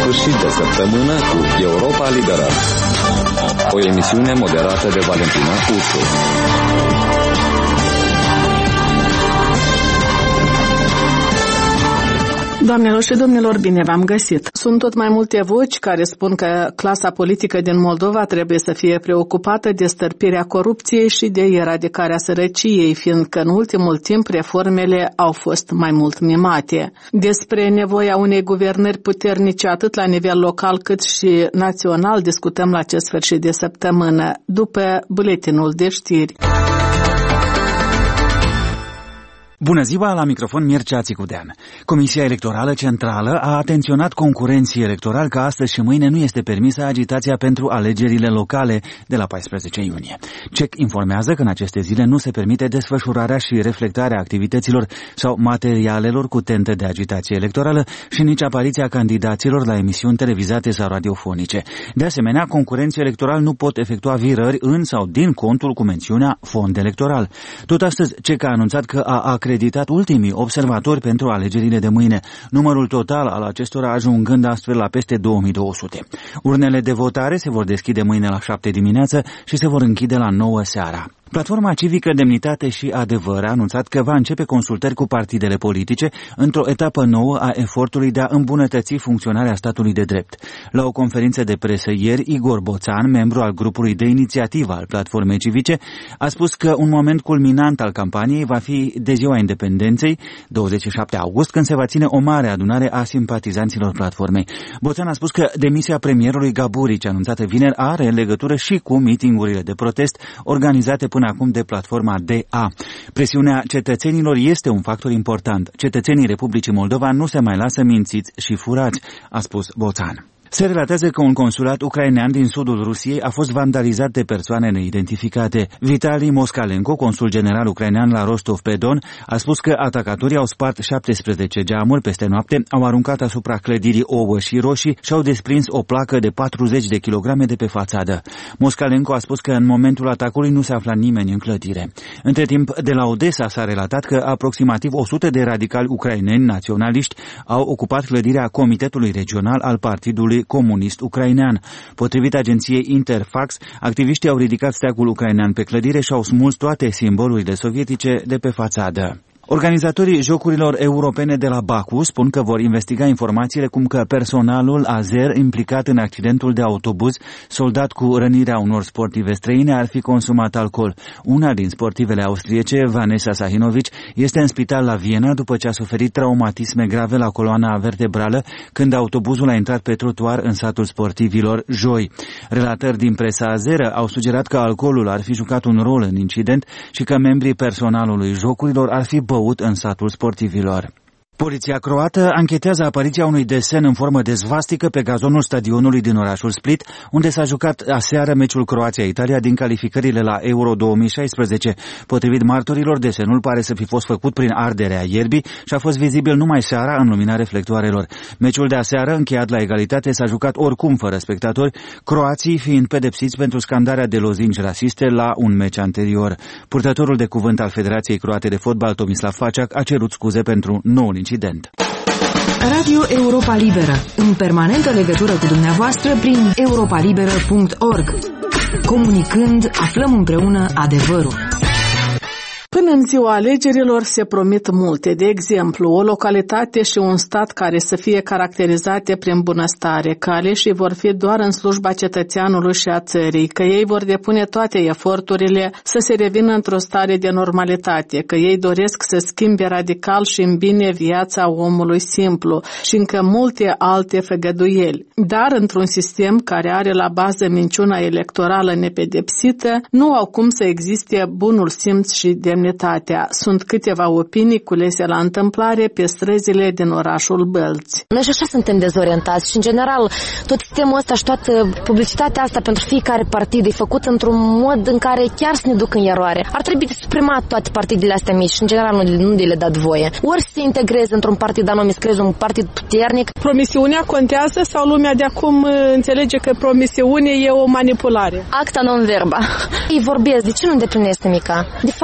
sfârșit de săptămână cu Europa Liberă. O emisiune moderată de Valentina Ursu. Doamnelor și domnilor, bine v-am găsit. Sunt tot mai multe voci care spun că clasa politică din Moldova trebuie să fie preocupată de stărpirea corupției și de eradicarea sărăciei, fiindcă în ultimul timp reformele au fost mai mult mimate. Despre nevoia unei guvernări puternice atât la nivel local cât și național discutăm la acest sfârșit de săptămână, după buletinul de știri. Bună ziua, la microfon Mircea Țicudean. Comisia Electorală Centrală a atenționat concurenții electorali că astăzi și mâine nu este permisă agitația pentru alegerile locale de la 14 iunie. CEC informează că în aceste zile nu se permite desfășurarea și reflectarea activităților sau materialelor cu tentă de agitație electorală și nici apariția candidaților la emisiuni televizate sau radiofonice. De asemenea, concurenții electorali nu pot efectua virări în sau din contul cu mențiunea fond electoral. Tot astăzi, CEC a anunțat că a acreditat ultimii observatori pentru alegerile de mâine, numărul total al acestora ajungând astfel la peste 2200. Urnele de votare se vor deschide mâine la 7 dimineață și se vor închide la 9 seara. Platforma civică Demnitate și Adevăr a anunțat că va începe consultări cu partidele politice într-o etapă nouă a efortului de a îmbunătăți funcționarea statului de drept. La o conferință de presă ieri, Igor Boțan, membru al grupului de inițiativă al Platformei Civice, a spus că un moment culminant al campaniei va fi de ziua independenței, 27 august, când se va ține o mare adunare a simpatizanților platformei. Boțan a spus că demisia premierului Gaburici, anunțată vineri, are legătură și cu mitingurile de protest organizate până acum de platforma DA. Presiunea cetățenilor este un factor important. Cetățenii Republicii Moldova nu se mai lasă mințiți și furați, a spus Boțan. Se relatează că un consulat ucrainean din sudul Rusiei a fost vandalizat de persoane neidentificate. Vitali Moskalenko, consul general ucrainean la Rostov-pe-Don, a spus că atacatorii au spart 17 geamuri peste noapte, au aruncat asupra clădirii ouă și roșii și au desprins o placă de 40 de kilograme de pe fațadă. Moskalenko a spus că în momentul atacului nu se afla nimeni în clădire. Între timp, de la Odessa s-a relatat că aproximativ 100 de radicali ucraineni naționaliști au ocupat clădirea Comitetului Regional al Partidului Comunist Ucrainean. Potrivit agenției Interfax, activiștii au ridicat steagul ucrainean pe clădire și au smuls toate simbolurile sovietice de pe fațadă. Organizatorii Jocurilor Europene de la Baku spun că vor investiga informațiile cum că personalul azer implicat în accidentul de autobuz soldat cu rănirea unor sportive străine ar fi consumat alcool. Una din sportivele austriece, Vanessa Sahinovic, este în spital la Viena după ce a suferit traumatisme grave la coloana vertebrală când autobuzul a intrat pe trotuar în satul sportivilor joi. Relatări din presa azeră au sugerat că alcoolul ar fi jucat un rol în incident și că membrii personalului Jocurilor ar fi băut în satul sportivilor. Poliția croată anchetează apariția unui desen în formă de svastică pe gazonul stadionului din orașul Split, unde s-a jucat aseară meciul Croația-Italia din calificările la Euro 2016. Potrivit martorilor, desenul pare să fi fost făcut prin arderea ierbii și a fost vizibil numai seara în lumina reflectoarelor. Meciul de aseară, încheiat la egalitate, s-a jucat oricum fără spectatori, croații fiind pedepsiți pentru scandarea de lozinci rasiste la un meci anterior. Purtătorul de cuvânt al Federației Croate de Fotbal, Tomislav Faceac, a cerut scuze pentru noul incident. Radio Europa Liberă, în permanentă legătură cu dumneavoastră prin europalibera.org. Comunicând, aflăm împreună adevărul. Până în ziua alegerilor se promit multe, de exemplu, o localitate și un stat care să fie caracterizate prin bunăstare, că aleșii vor fi doar în slujba cetățeanului și a țării, că ei vor depune toate eforturile să se revină într-o stare de normalitate, că ei doresc să schimbe radical și în bine viața omului simplu și încă multe alte făgăduieli. Dar într-un sistem care are la bază minciuna electorală nepedepsită, nu au cum să existe bunul simț și demnitatea. Sunt câteva opinii culese la întâmplare pe străzile din orașul Bălți. Noi și așa suntem dezorientați și, în general, tot sistemul ăsta și toată publicitatea asta pentru fiecare partid e făcut într-un mod în care chiar să ne ducă în eroare. Ar trebui de suprimat toate partidele astea mici și, în general, nu de le dat voie. Ori să se integreze într-un partid anume, să creeze un partid puternic. Promisiunea contează sau lumea de acum înțelege că promisiune e o manipulare? Acta non verba. Ei vorbesc, de ce nu îndeplinesc nimica? De fapt,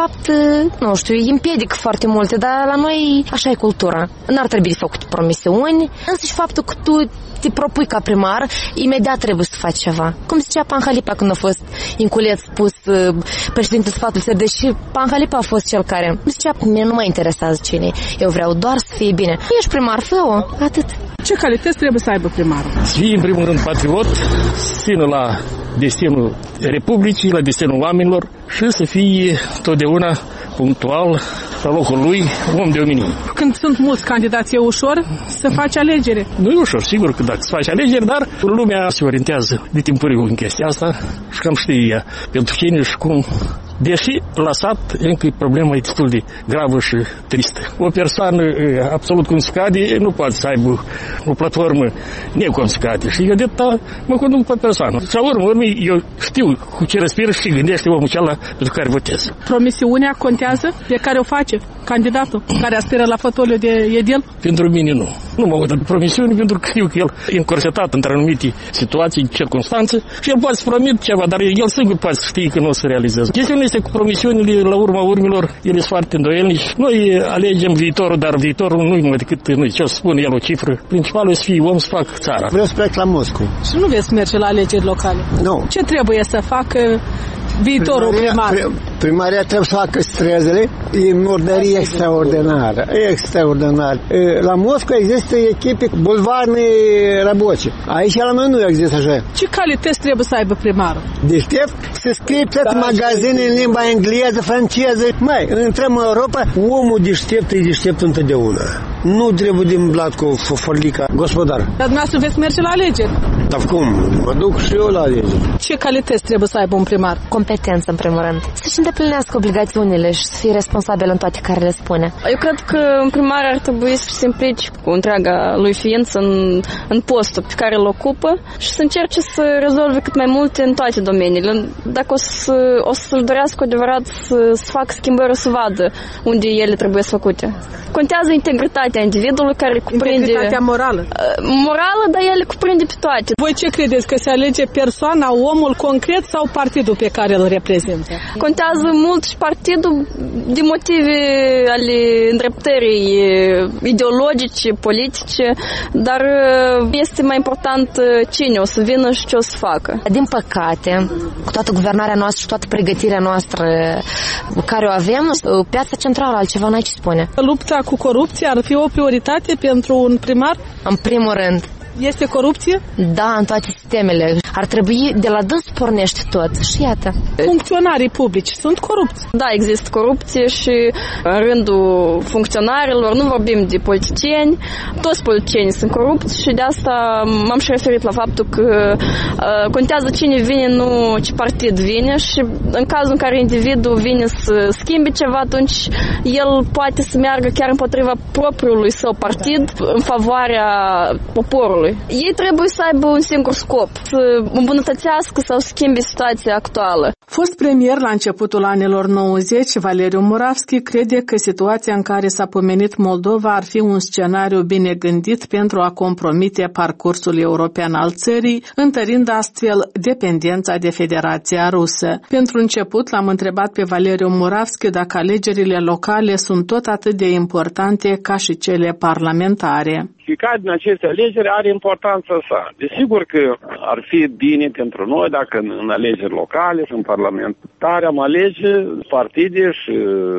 nu știu, îi împiedic foarte multe, dar la noi așa e cultura. N-ar trebui de făcut promisiuni, însă și faptul că tu te propui ca primar, imediat trebuie să faci ceva. Cum zicea Panhalipa când a fost inculeț pus președintele sfatului țării, deși Panhalipa a fost cel care zicea, mie nu mă interesează cine, eu vreau doar să fie bine. Ești primar, fă-o, atât. Ce calități trebuie să aibă primarul? Să fie în primul rând patriot, să țină la destinul Republicii, la destinul oamenilor și să fie totdeauna punctual, la locul lui, om de omenire. Când sunt mulți candidați, e ușor să faci alegere? Nu e ușor, sigur că dacă să faci alegeri, dar lumea se orientează de timpuriu în chestia asta și cam știe pentru cine și cum. Deși la sat, încă problema e destul de gravă și tristă. O persoană absolut cum se cade, nu poate să aibă o platformă necum se cade. Și eu de atâta mă conduc pe persoană. Și la urmă, eu știu cu ce respiră și gândește omul cealaltă pentru care votez. Promisiunea contează de care o face candidatul care aspiră la fotoliu de edil? Pentru mine nu. Nu mă uit de promisiuni pentru că știu că el e încorsetat între anumite situații, circunstanțe și el poate să promit ceva, dar el singur poate să știe că nu o să realizeze. Chestiunea este cu promisiunile, la urma urmelor, ele sunt foarte îndoielnici. Noi alegem viitorul, dar viitorul nu e numai decât noi. Ce o să spune el o cifră? Principalul e să fie om să facă țara. Vreau să plec la Moscova. Și nu veți merge la alegeri locale? Nu. Ce trebuie să facă viitorul primar? Primaria trebuie să facă străzile, e murdărie extraordinară. Extraordinar. La Moscova există echipe bulvarne răboce. Aici la noi nu există așa. Ce calități trebuie să aibă primarul? Deștept să scrie toate magazine în limba engleză, franceză. Mai, intrăm în Europa, omul deștept e deștept întotdeauna. Nu trebuie din blat cu forlica gospodar. Dar dumneavoastră veți merge la alegeri? Dar cum? Mă duc și eu la alegeri. Ce calități trebuie să aibă un primar? Competență, în primul rând. Să-și îndeplinească obligațiunile și să fie responsabil în toate care le spune. Eu cred că un primar ar trebui să se implice cu întreaga lui ființă în postul pe care îl ocupă și să încerce să rezolve cât mai multe în toate domeniile. Dacă o să-l dorească cu adevărat să facă schimbări, o să vadă unde ele trebuie să făcute. Contează integritatea individului care cuprinde... Integritatea morală. Morală, dar ele cuprinde pe toate. Voi ce credeți? Că se alege persoana, omul concret sau partidul pe care îl reprezintă? Contează mult și partidul de motive ale îndreptării ideologice, politice, dar este mai important cine o să vină și ce o să facă. Din păcate, cu toată guvernarea noastră și toată pregătirea noastră care o avem, piața centrală altceva n-ai ce spune. Lupta cu corupția ar fi o prioritate pentru un primar? În primul rând. Este corupție? Da, în toate sistemele. Ar trebui de la dâns pornește tot. Și iată. Funcționarii publici sunt corupți. Da, există corupție și în rândul funcționarilor, nu vorbim de politicieni, toți politicienii sunt corupți și de asta m-am și referit la faptul că contează cine vine, nu ce partid vine și în cazul în care individul vine să schimbe ceva, atunci el poate să meargă chiar împotriva propriului său partid în favoarea poporului. Ei trebuie să aibă un singur scop, să îmbunătățească sau schimbe situația actuală. Fost premier la începutul anilor 90, Valeriu Moravski crede că situația în care s-a pomenit Moldova ar fi un scenariu bine gândit pentru a compromite parcursul european al țării, întărind astfel dependența de Federația Rusă. Pentru început l-am întrebat pe Valeriu Moravski dacă alegerile locale sunt tot atât de importante ca și cele parlamentare. Fiecare din aceste alegeri are importanța sa. Desigur că ar fi bine pentru noi dacă în alegeri locale și în parlamentare am alege partide și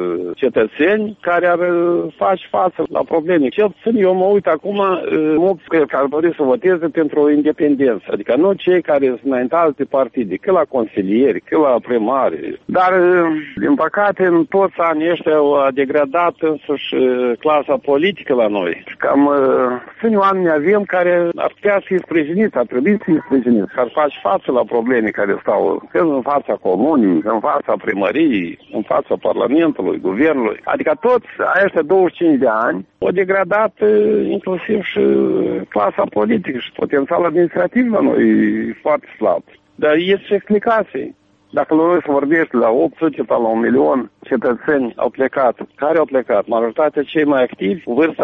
cetățeni care ar face față la probleme. Cel puțin eu mă uit acum, mulți care ar dori să voteze pentru o independență. Adică nu cei care sunt înaintați de partide, că la consilieri, că la primari. Dar, din păcate, în toți anii ăștia a degradat însuși clasa politică la noi. Cam sunt oameni avem care ar putea fi sprijiniți, ar trebui să fie sprijiniți, ar face față la probleme care stau în fața comunii, în fața primăriei, în fața Parlamentului, Guvernului. Adică toți aceștia 25 de ani au degradat inclusiv și clasa politică și potențial administrativ la noi e foarte slab. Dar este și explicații. Dacă noi să vorbești la 800 sau la 1 milion cetățeni au plecat. Care au plecat? Majoritatea cei mai activi, cu vârsta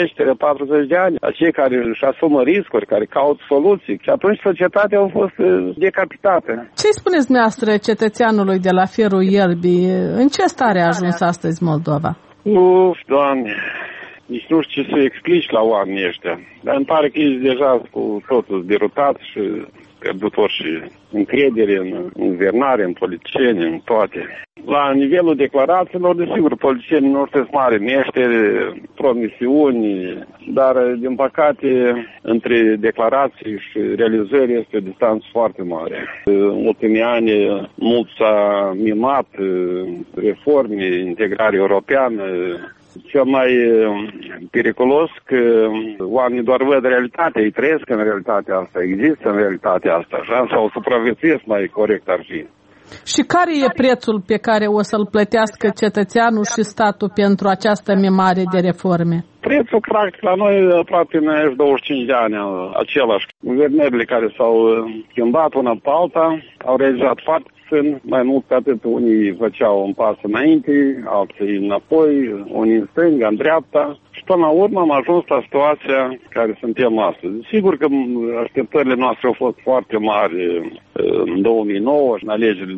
20-40 de ani, acei care își asumă riscuri, care caută soluții. Și atunci societatea a fost decapitată. Ce-i spuneți dumneavoastră cetățeanului de la Fierul Ierbii? În ce stare a ajuns astăzi Moldova? Doamne, nici nu știu ce să explici la oamenii ăștia. Dar îmi pare că ești deja cu totul derutat și pierdut și încredere în guvernare, în politicieni, în toate. La nivelul declarațiilor, desigur, politicienii noștri sunt mari meșteri, promisiuni, dar, din păcate, între declarații și realizări este o distanță foarte mare. În ultimii ani, mult s-a mimat reforme, integrare europeană. Cel mai periculos că oamenii doar văd realitatea, ei trăiesc în realitatea asta, există în realitatea asta, așa, sau supraviețuiesc mai corect ar fi. Și care e prețul pe care o să-l plătească cetățeanul și statul pentru această mimare de reforme? Prețul, practic, la noi aproape 25 de ani același. Guvernările care s-au schimbat una pe alta au realizat foarte puțin, mai mult ca atât unii făceau un pas înainte, alții înapoi, unii în stânga, în dreapta. Și până la urmă am ajuns la situația care suntem astăzi. Sigur că așteptările noastre au fost foarte mari în 2009 și în alegerile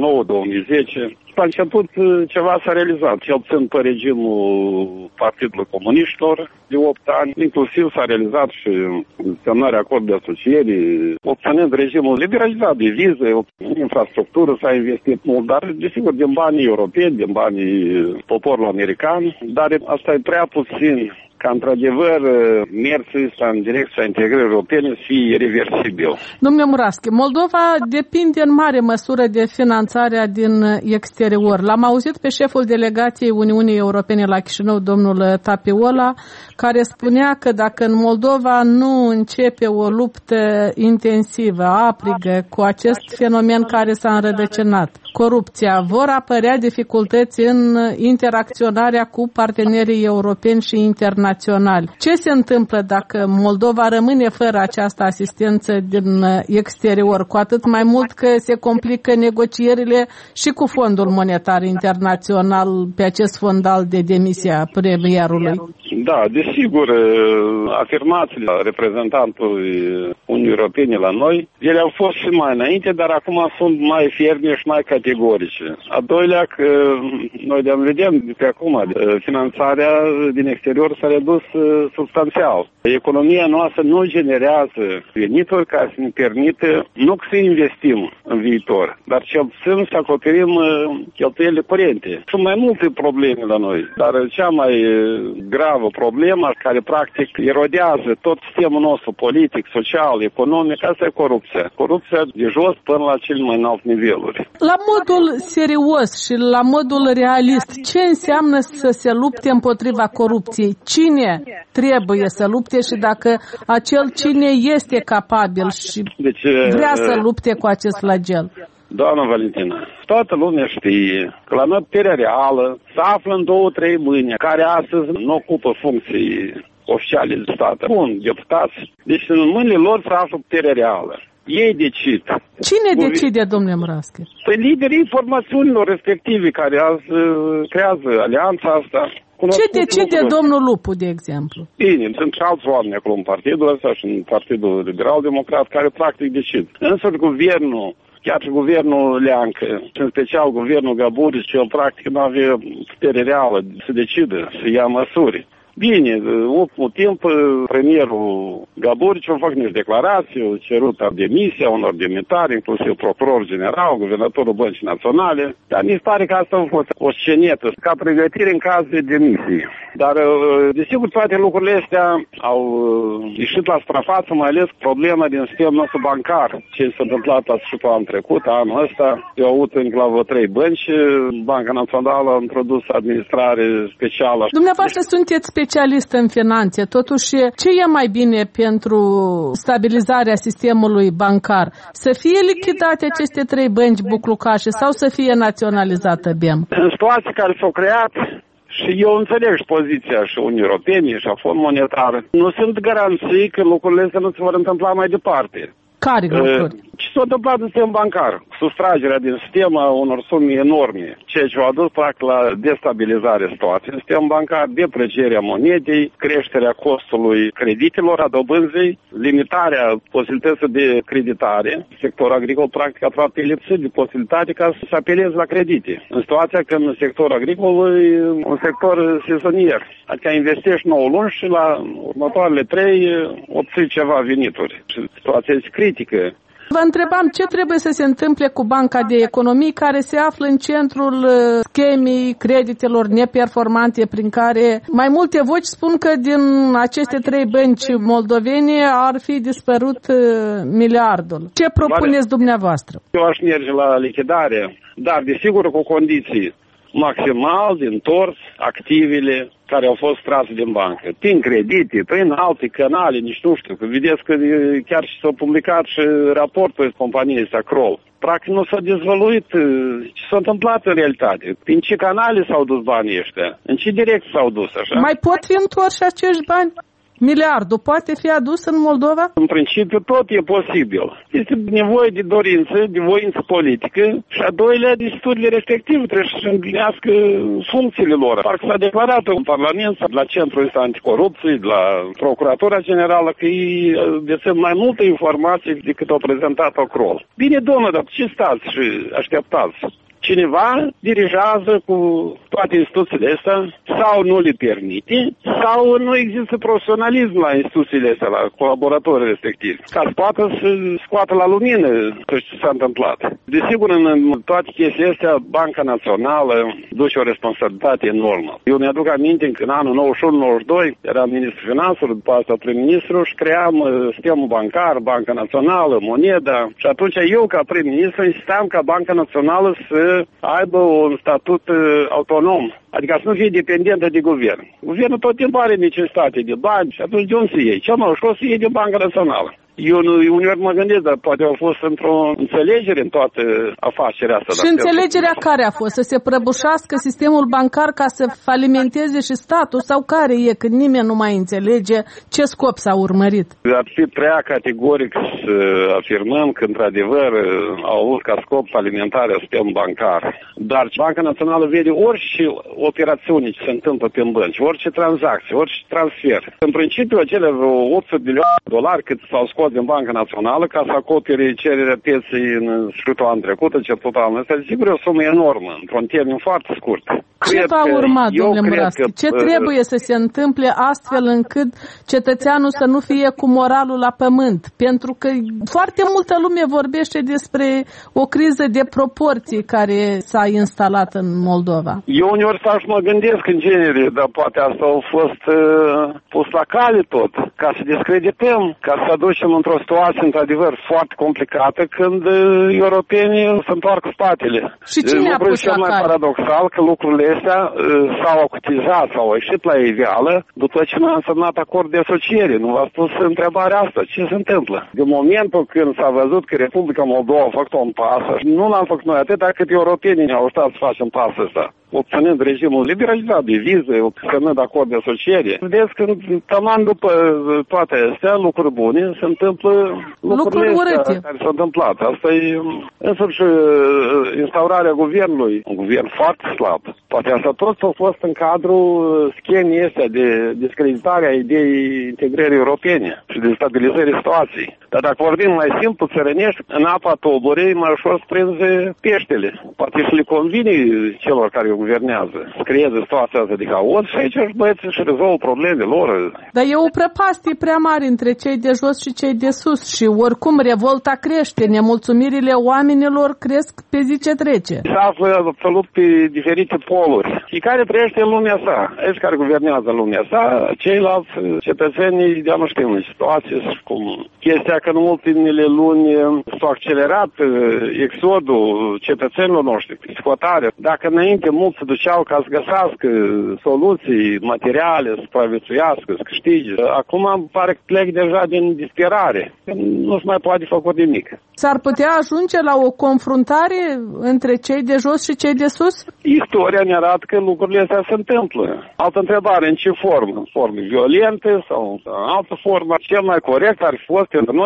2009-2010. S-a început ceva s-a realizat, cel puțin pe regimul Partidului Comuniștilor de 8 ani. Inclusiv s-a realizat și semnarea acordului de asociere, obținând regimul liberalizat de vize, în infrastructură s-a investit mult, dar desigur din banii europeni, din banii poporului american, dar asta e prea puțin ca într-adevăr mersul ăsta în direcția integrării europene să fie reversibil. Domnule Muraschi, Moldova depinde în mare măsură de finanțarea din exterior. L-am auzit pe șeful delegației Uniunii Europene la Chișinău, domnul Tapiola, care spunea că dacă în Moldova nu începe o luptă intensivă, aprigă, cu acest fenomen care s-a înrădăcinat, corupția, vor apărea dificultăți în interacționarea cu partenerii europeni și internaționali. Ce se întâmplă dacă Moldova rămâne fără această asistență din exterior, cu atât mai mult că se complică negocierile și cu Fondul Monetar Internațional pe acest fondal de demisia premierului? Da, desigur, afirmațiile reprezentantului Uniunii Europene la noi, ele au fost și mai înainte, dar acum sunt mai ferme și mai categorice. A doilea, că noi vedem de acum, finanțarea din exterior s-a redus substanțial. Economia noastră nu generează venituri care să ne permită nu să investim în viitor, dar cel puțin să acoperim cheltuielile curente. Sunt mai multe probleme la noi, dar cea mai gravă problemă care practic erodează tot sistemul nostru politic, social, economic, asta e corupția. Corupția de jos până la cele mai înalte niveluri. La modul serios și la modul realist, ce înseamnă să se lupte împotriva corupției? Cine trebuie să lupte și dacă acel cine este capabil și vrea să lupte cu acest flagel? Doamna Valentina, toată lumea știe că la noi puterea reală se află în 2-3 mâini, care astăzi nu ocupă funcții oficiale de stat. Bun, deputați. Deci în mâinile lor se află puterea reală. Ei decid. Cine decide, domnule Muraschi? Păi liderii formațiunilor respective care azi creează alianța asta. Ce decide domnul Lupu, de exemplu? Bine, sunt și alți oameni acolo în partidul ăsta și în Partidul Liberal-Democrat care practic decid. Însă guvernul, chiar și guvernul Leancă, și în special guvernul Gaburici, el practic nu avea putere reală să decidă, să ia măsuri. Bine, în ultimul timp, premierul Gaburici a făcut niște declarații, a cerut demisia unor demnitari, inclusiv procuror general, guvernatorul Băncii Naționale, dar mi se pare că asta a fost o scenetă, ca pregătire în caz de demisie. Dar, desigur, toate lucrurile astea au ieșit la suprafață, mai ales problema din sistemul nostru bancar. Ce s-a întâmplat la sfârșitul anul trecut, anul ăsta, eu au avut încă la 3 bănci, Banca Națională a introdus administrare specială. Dumneavoastră sunteți specialist în finanțe, totuși ce e mai bine pentru stabilizarea sistemului bancar? Să fie lichidate aceste 3 bănci buclucașe sau să fie naționalizată BEM? În situații care s-au creat, și eu înțeleg și poziția și Uniunii Europene și a Fond Monetar, nu sunt garanții că lucrurile astea nu se vor întâmpla mai departe. Care lucruri? Ce s-a întâmplat în sistem bancar? Sustragerea din sistem a unor sume enorme, ceea ce a adus practic la destabilizarea situației în sistem bancar, deprecierea monedei, creșterea costului creditelor, a dobânzii, limitarea posibilității de creditare. Sectorul agricol practic a aproape lipsit de posibilitate ca să se apeleze la credite. În situația când sectorul agricol e un sector sezonier, adică investești 9 luni și la următoarele 3 obții ceva venituri. Și situația este critică. Vă întrebam ce trebuie să se întâmple cu Banca de Economii, care se află în centrul schemei creditelor neperformante, prin care mai multe voci spun că din aceste 3 bănci moldovene ar fi dispărut miliardul. Ce propuneți dumneavoastră? Eu aș merge la lichidare, dar desigur cu condiții maximal de întors activele care au fost trase din bancă, prin credite, prin alte canale, nici nu știu, că vedeți că chiar și s-a publicat și raportul companiei Sacrol. Practic nu s-a dezvăluit ce s-a întâmplat în realitate, prin ce canale s-au dus banii ăștia, în ce direcție s-au dus, așa. Mai pot fi întorși acești bani? Miliardul poate fi adus în Moldova? În principiu tot e posibil. Este nevoie de dorință, de voință politică și a doilea de studiile respective. Trebuie să împlinească funcțiile lor. Parcă s-a declarat în Parlament, la Centrul Anticorupție, la Procuratura Generală, că ei dețin mai multe informații decât au prezentat Ocrol. Bine, domnule, dar ce stați și așteptați? Cineva dirigează cu toate instituțiile astea sau nu le permite sau nu există profesionalism la instituțiile astea, la colaboratorii respectivi, ca să poată să scoată la lumină ce s-a întâmplat. Desigur, în toate chestiile astea, Banca Națională duce o responsabilitate enormă. Eu mi-aduc aminte că în anul 91-92 eram ministru finanțelor, după asta prim-ministru și cream sistemul bancar, Banca Națională, moneda și atunci eu ca prim-ministru insistam ca Banca Națională să aibă un statut autonom, adică să nu fie dependentă de guvern. Guvernul tot timpul are necesitate de bani și atunci de unde să iei? Cel mai ușor să iei din Banca Națională. Eu uneori mă gândesc, dar poate au fost într-o înțelegere în toată afacerea asta. Și înțelegerea care a fost? Să se prăbușească sistemul bancar ca să falimenteze și statul? Sau care e, când nimeni nu mai înțelege ce scop s-a urmărit? Ar fi prea categoric să afirmăm că, într-adevăr, au avut ca scop alimentarea sistemului bancar. Dar Banca Națională vede orice operațiune ce se întâmplă pe bănci, orice tranzacție, orice transfer. În principiu, acele $800 milioane cât s-au scos din Banca Națională ca să acopere cererea pieței în sfârșitul anul trecut, începutul anul ăsta, sigur e o sumă enormă, într-un termen foarte scurt. Ce va urma, domnule Muraschi? Ce trebuie să se întâmple astfel încât cetățeanul să nu fie cu moralul la pământ? Pentru că foarte multă lume vorbește despre o criză de proporții care s-a instalat în Moldova. Eu uneori stau și mă gândesc în genere, dar poate asta a fost pus la cale tot, ca să discredităm, ca să aducem într-o situație într-adevăr foarte complicată când europenii se întoarcă spatele. Și cine a pus la cale? Mai paradoxal că lucrurile astea s-au acutizat, s-au ieșit la iveală după ce nu a însemnat acord de asociere. Nu v-a spus întrebarea asta. Ce se întâmplă? Din momentul când s-a văzut că Republica Moldova a făcut un pas, nu l-am făcut noi atât, cât europenii ne-au ajutat să facem pasul ăsta, obținând regimul liberalizat de vize, obținând acord de asociere. Vedeți că taman după toate astea, lucruri bune, se întâmplă lucrurile astea care s-au întâmplat. Asta e însăși instaurarea guvernului, un guvern foarte slab. Poate asta tot a fost în cadrul schemei astea de discreditare a ideii integrării europene și de stabilizării situației. Dar dacă vorbim mai simplu, țărănești, în apa tulburii mai ușor să prinzi peștele. Poate și le convine celor care guvernează să creeze situația asta de haos și aici își băieți și rezolvă problemele lor. Dar e o prăpastie prea mare între cei de jos și cei de sus și oricum revolta crește, nemulțumirile oamenilor cresc pe zi ce trece. Se află absolut pe diferite poluri. Fiecare trăiește în lumea sa. Aici care guvernează lumea sa, ceilalți cetățenii de-a nu știu în situație cum chestia că în ultimele luni s-a accelerat exodul cetățenilor noștri, exploatarea. Dacă înainte mulți se duceau ca să găsească soluții materiale, să supraviețuiască, să câștige. Acum pare că plec deja din disperare. Nu se mai poate făcut nimic. S-ar putea ajunge la o confruntare între cei de jos și cei de sus? Istoria ne arată că lucrurile astea se întâmplă. Altă întrebare, în ce formă? În formă violentă sau în altă formă? Cel mai corect ar fi fost pentru noi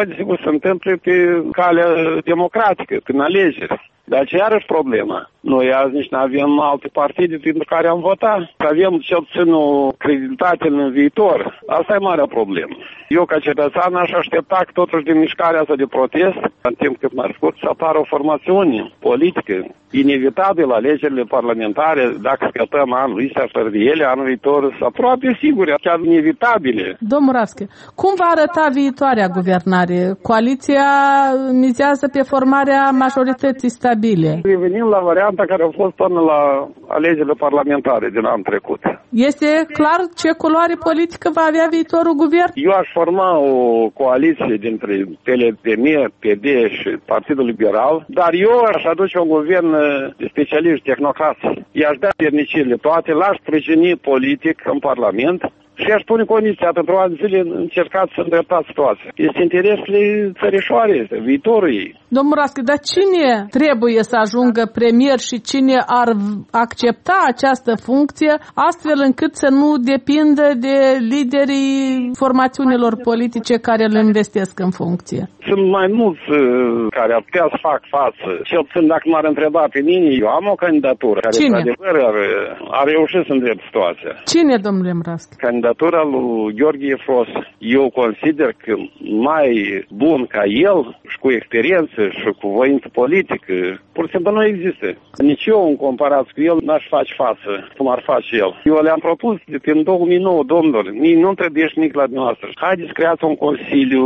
desigur, se întâmplă pe calea democratică, prin alegeri. Dar ce iarăși problema? Noi azi nici nu avem alte partide pentru care am votat. Avem cel puțin o credibilitate în viitor. Asta e marea problemă. Eu, ca cetățean, aș aștepta că totuși din mișcarea asta de protest, în timp cât mai scurt, să apară o formațiune politică, inevitabil alegerile parlamentare, dacă scăpăm anul ăsta fără de ele, anul viitor, să aproape sigure, chiar inevitabile. Domnul Rasche, cum va arăta viitoarea guvernare? Coaliția mizează pe formarea majorității stabile. Revenim la varianta care a fost până la alegerile parlamentare din anul trecut. Este clar ce culoare politică va avea viitorul guvern? Eu aș forma o coaliție dintre PLDM, PD și Partidul Liberal, dar eu aș aduce un guvern de specialiști tehnocrați. I-aș da vernicirile toate, l-aș sprijini politic în Parlament și aș pune condiția pentru ani zile încercați să îndreptați situația. Este interesele țărișoare, este viitorul ei. Domnul Rasche, dar cine trebuie să ajungă premier și cine ar accepta această funcție astfel încât să nu depindă de liderii formațiunilor politice care îl investesc în funcție? Sunt mai mulți care ar putea să fac față. Cel puțin dacă m-ar întreba pe mine, eu am o candidatură care, într-adevăr, ar reuși să îndrept situația. Cine, domnule Rasche? Candidatura lui Gheorghe Fros. Eu consider că mai bun ca el și cu experiență și cu voință politică, pur și simplu nu există. Nici eu, în comparație cu el, n-aș face față cum ar face el. Eu le-am propus de prin 2009, domnilor, nu trebuie nimic la dumneavoastră. Haideți, creați un consiliu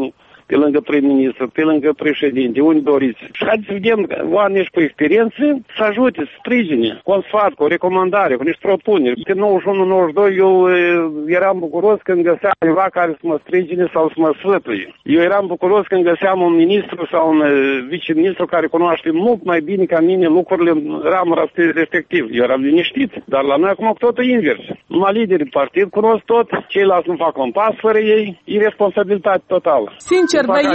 pe lângă prim-ministru, pe lângă președinte, unde doriți. Și haideți să vedem oameni cu experiență să ajute, să sprijine, cu un sfat, cu o recomandare, cu niște propuneri. Pe 91-92 eu eram bucuros când găseam ceva care să mă sprijine sau să mă sfătuie. Eu eram bucuros când găseam un ministru sau un viceministru care cunoaște mult mai bine ca mine lucrurile în ramura respectiv. Eu eram liniștit, dar la noi acum totul invers. Numai liderii partid cunosc tot, ceilalți nu fac un pas fără ei, irresponsabilitate totală. Sincer,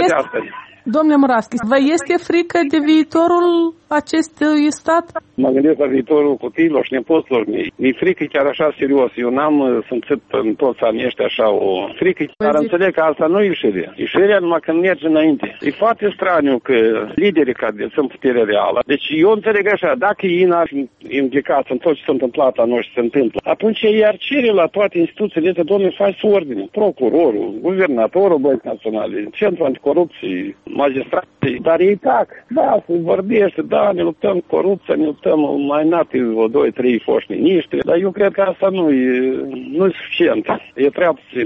domnule Muraschi, vă este frică de viitorul acestui stat? Mă gândesc la viitorul copiilor și nepoților mei. Mi-e frică chiar așa serios. Eu n-am simțit în toți anii ăștia așa o frică, dar înțeleg că asta nu e ieșirea. Ieșirea numai când merge înainte. E foarte straniu că liderii care sunt putere reală. Deci eu înțeleg așa, dacă ei n-ar fi implicați în tot ce s-a întâmplat la noi și se întâmplă, atunci ei ar cere la toate instituțiile astea, domnule, faci ordine. Procurorul, guvernatorul Băncii Naționale, Centrul Anticorupție, magistrații, dar ei tac. Da, se vorbește, da, ne luptăm cu corupția, ne luptăm mai nati o 2-3 foști miniștri, dar eu cred că asta nu e suficient. E prea puțin.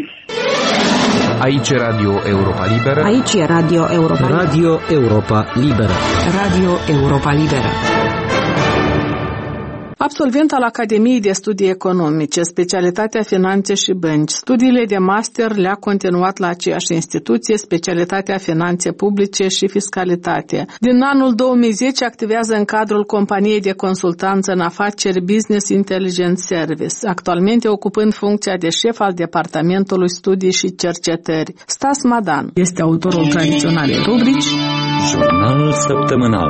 Aici e Radio Europa Liberă. Aici e Radio Europa Liberă. Radio Europa Liberă. Radio Europa Liberă. Absolvent al Academiei de Studii Economice, specialitatea Finanțe și Bănci, studiile de master le-a continuat la aceeași instituție, specialitatea Finanțe Publice și Fiscalitate. Din anul 2010 activează în cadrul companiei de consultanță în afaceri Business Intelligence Service, actualmente ocupând funcția de șef al Departamentului Studii și Cercetări. Stas Madan este autorul tradiționalei rubrici Jurnalul săptămânal.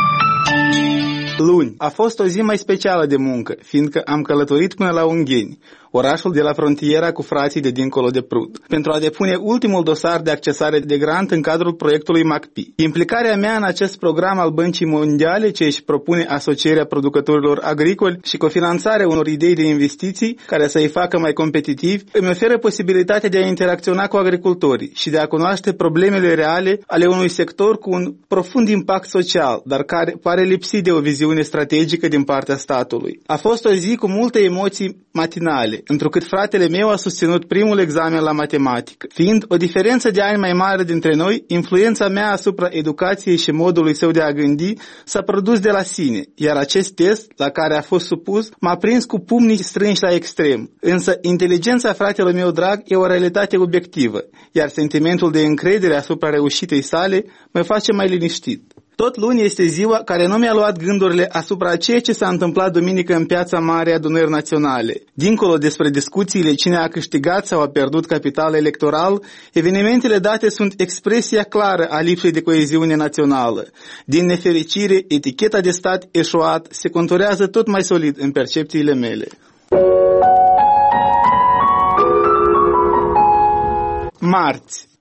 Luni a fost o zi mai specială de muncă, fiindcă am călătorit până la Ungheni, orașul de la frontiera cu frații de dincolo de Prut, pentru a depune ultimul dosar de accesare de grant în cadrul proiectului MACPI. Implicarea mea în acest program al Băncii Mondiale, ce își propune asocierea producătorilor agricoli și cofinanțarea unor idei de investiții care să îi facă mai competitivi, îmi oferă posibilitatea de a interacționa cu agricultorii și de a cunoaște problemele reale ale unui sector cu un profund impact social, dar care pare lipsit de o viziune strategică din partea statului. A fost o zi cu multe emoții matinale, întrucât fratele meu a susținut primul examen la matematică. Fiind o diferență de ani mai mare dintre noi, influența mea asupra educației și modului său de a gândi s-a produs de la sine, iar acest test la care a fost supus m-a prins cu pumnii strânși la extrem. Însă inteligența fratelui meu drag e o realitate obiectivă, iar sentimentul de încredere asupra reușitei sale mă face mai liniștit. Tot luni este ziua care nu mi-a luat gândurile asupra ceea ce s-a întâmplat duminică în Piața Mare Adunări Naționale. Dincolo despre discuțiile cine a câștigat sau a pierdut capital electoral, evenimentele date sunt expresia clară a lipsei de coeziune națională. Din nefericire, eticheta de stat eșuat se conturează tot mai solid în percepțiile mele. Marți.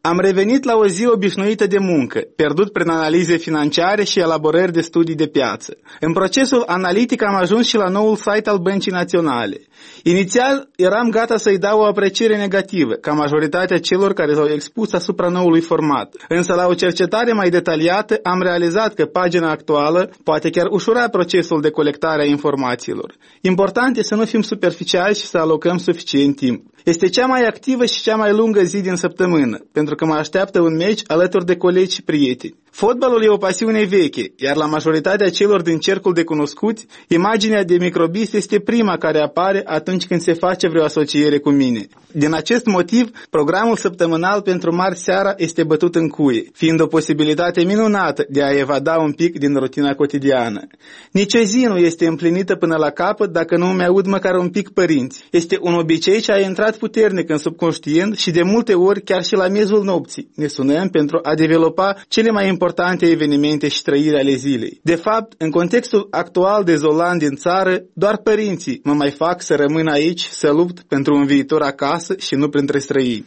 Am revenit la o zi obișnuită de muncă, pierdut prin analize financiare și elaborări de studii de piață. În procesul analitic am ajuns și la noul site al Băncii Naționale. Inițial eram gata să-i dau o apreciere negativă, ca majoritatea celor care s-au expus asupra noului format. Însă la o cercetare mai detaliată am realizat că pagina actuală poate chiar ușura procesul de colectare a informațiilor. Important este să nu fim superficiali și să alocăm suficient timp. Este cea mai activă și cea mai lungă zi din săptămână, pentru că mă așteaptă un meci alături de colegi și prieteni. Fotbalul e o pasiune veche, iar la majoritatea celor din cercul de cunoscuți, imaginea de microbist este prima care apare atunci când se face vreo asociere cu mine. Din acest motiv, programul săptămânal pentru marți seara este bătut în cuie, fiind o posibilitate minunată de a evada un pic din rutina cotidiană. Nici o zi nu este împlinită până la capăt dacă nu îmi aud măcar un pic părinți. Este un obicei ce a intrat puternic în subconștient și de multe ori chiar și la miezul nopții ne sunăm pentru a developa cele mai importante evenimente și trăiri ale zilei. De fapt, în contextul actual dezolant din țară, doar părinții mă mai fac să rămân aici, să lupt pentru un viitor acasă și nu printre străini.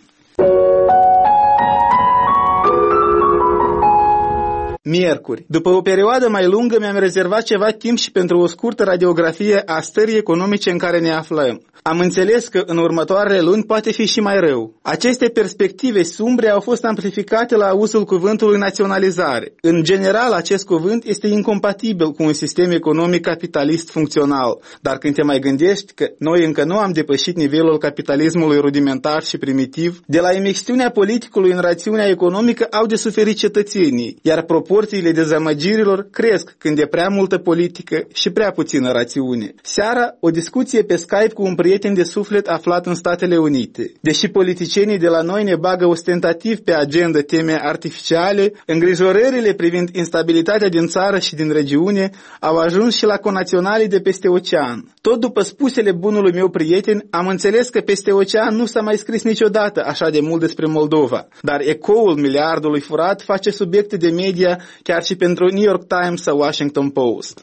Miercuri. După o perioadă mai lungă mi-am rezervat ceva timp și pentru o scurtă radiografie a stării economice în care ne aflăm. Am înțeles că în următoarele luni poate fi și mai rău. Aceste perspective sumbre au fost amplificate la auzul cuvântului naționalizare. În general, acest cuvânt este incompatibil cu un sistem economic capitalist funcțional. Dar când te mai gândești că noi încă nu am depășit nivelul capitalismului rudimentar și primitiv, de la imixtiunea politicului în rațiunea economică au de suferit cetățenii, iar proporțiile dezamăgirilor cresc când e prea multă politică și prea puțină rațiune. Seara, o discuție pe Skype cu un prieten de suflet aflat în Statele Unite. Deși politicienii de la noi ne bagă ostentativ pe agenda teme artificiale, îngrijorările privind instabilitatea din țară și din regiune au ajuns și la conaționalii de peste ocean. Tot după spusele bunului meu prieten, am înțeles că peste ocean nu s-a mai scris niciodată așa de mult despre Moldova, dar ecoul miliardului furat face subiecte de media chiar și pentru New York Times sau Washington Post.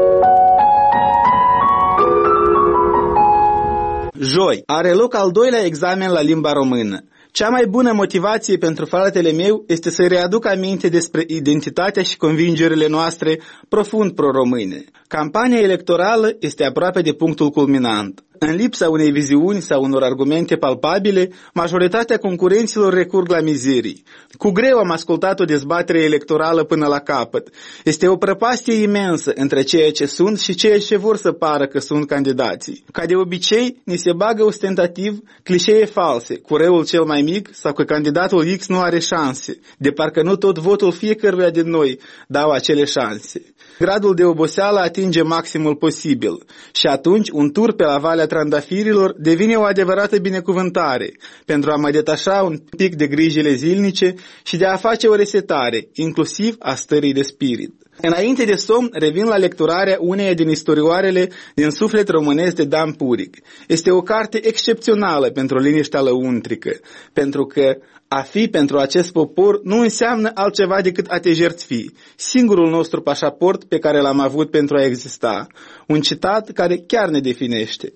Joi are loc al doilea examen la limba română. Cea mai bună motivație pentru fratele meu este să-i readuc aminte despre identitatea și convingerile noastre profund pro-române. Campania electorală este aproape de punctul culminant. În lipsa unei viziuni sau unor argumente palpabile, majoritatea concurenților recurg la mizerii. Cu greu am ascultat o dezbatere electorală până la capăt. Este o prăpastie imensă între ceea ce sunt și ceea ce vor să pară că sunt candidații. Ca de obicei, ni se bagă ostentativ clișee false, cu răul cel mai mic sau că candidatul X nu are șanse, de parcă nu tot votul fiecăruia din noi dau acele șanse. Gradul de oboseală atinge maximul posibil și atunci un tur pe la Valea Trandafirilor devine o adevărată binecuvântare pentru a mă detașa un pic de grijile zilnice și de a face o resetare, inclusiv a stării de spirit. Înainte de somn, revin la lecturarea uneia din istorioarele din suflet românesc de Dan Puric. Este o carte excepțională pentru liniștea lăuntrică, pentru că a fi pentru acest popor nu înseamnă altceva decât a te jertfi, singurul nostru pașaport pe care l-am avut pentru a exista. Un citat care chiar ne definește.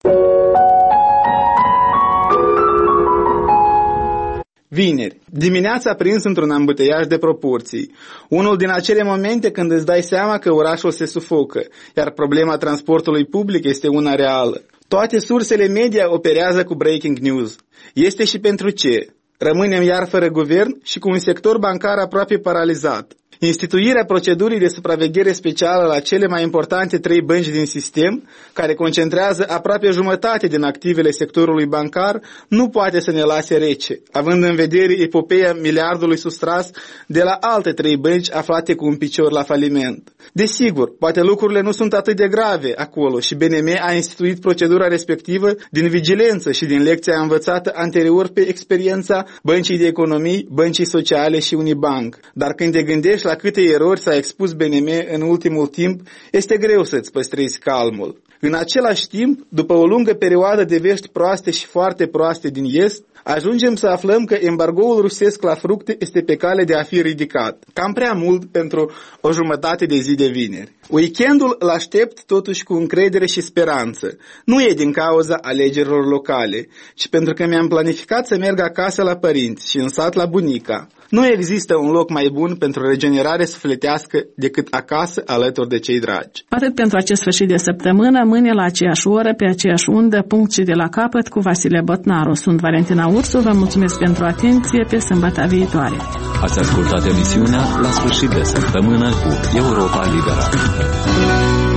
Vineri. Dimineața prins într-un ambuteiaj de proporții. Unul din acele momente când îți dai seama că orașul se sufocă, iar problema transportului public este una reală. Toate sursele media operează cu breaking news. Este și pentru ce? Rămânem iar fără guvern și cu un sector bancar aproape paralizat. Instituirea procedurii de supraveghere specială la cele mai importante 3 bănci din sistem, care concentrează aproape jumătate din activele sectorului bancar, nu poate să ne lase rece, având în vedere epopeea miliardului sustras de la alte 3 bănci aflate cu un picior la faliment. Desigur, poate lucrurile nu sunt atât de grave acolo și BNM a instituit procedura respectivă din vigilență și din lecția învățată anterior pe experiența Băncii de Economii, Băncii Sociale și Unibank. Dar când te gândești la câte erori s-a expus BNM în ultimul timp, este greu să-ți păstrezi calmul. În același timp, după o lungă perioadă de vești proaste și foarte proaste din Est, ajungem să aflăm că embargoul rusesc la fructe este pe cale de a fi ridicat. Cam prea mult pentru o jumătate de zi de vineri. Weekendul îl aștept totuși cu încredere și speranță. Nu e din cauza alegerilor locale, ci pentru că mi-am planificat să merg acasă la la părinți și în sat la bunica, nu există un loc mai bun pentru regenerare sufletească decât acasă alături de cei dragi. Atât pentru acest sfârșit de săptămână, mâine la aceeași oră, pe aceeași undă, punct și de la capăt, cu Vasile Botnaru. Sunt Valentina Ursu, vă mulțumesc pentru atenție, pe sâmbătă viitoare. Ați ascultat emisiunea La sfârșit de săptămână cu Europa Liberă.